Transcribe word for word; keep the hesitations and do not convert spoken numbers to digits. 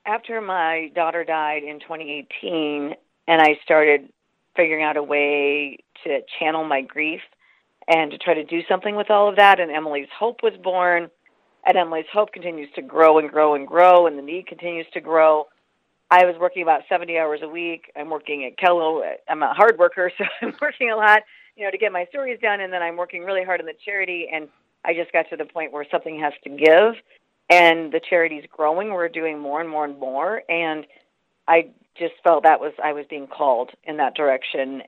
after my daughter died in twenty eighteen, and I started figuring out a way to channel my grief and to try to do something with all of that, and Emily's Hope was born, and Emily's Hope continues to grow and grow and grow, and the need continues to grow. I was working about seventy hours a week. I'm working at Kello. I'm a hard worker, so I'm working a lot, you know, to get my stories done, and then I'm working really hard on the charity, and I just got to the point where something has to give, and the charity's growing. We're doing more and more and more, and I just felt that was I was being called in that direction,